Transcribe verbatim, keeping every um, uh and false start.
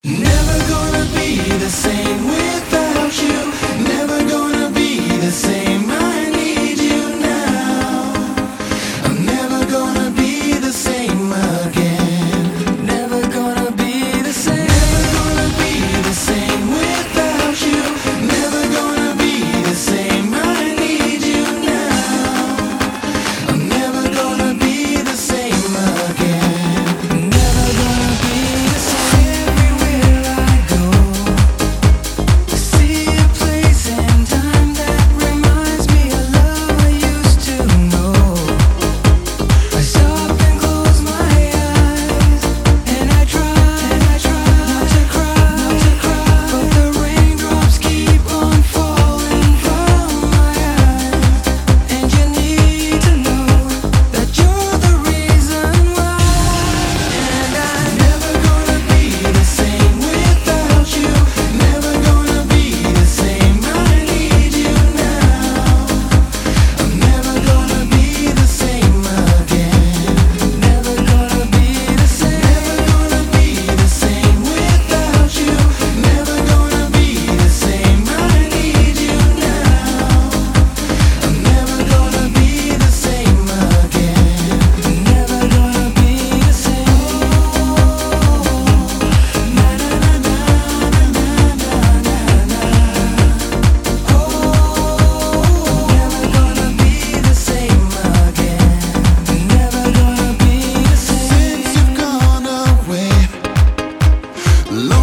Never gonna be the same without you. Never gonna be the same. I need you now. I'm never gonna be the same again. Never gonna be the same. Never gonna be the same without you. Never gonna be the same. I need you now. I'm never gonna be the same again. Never gonna be the same. Long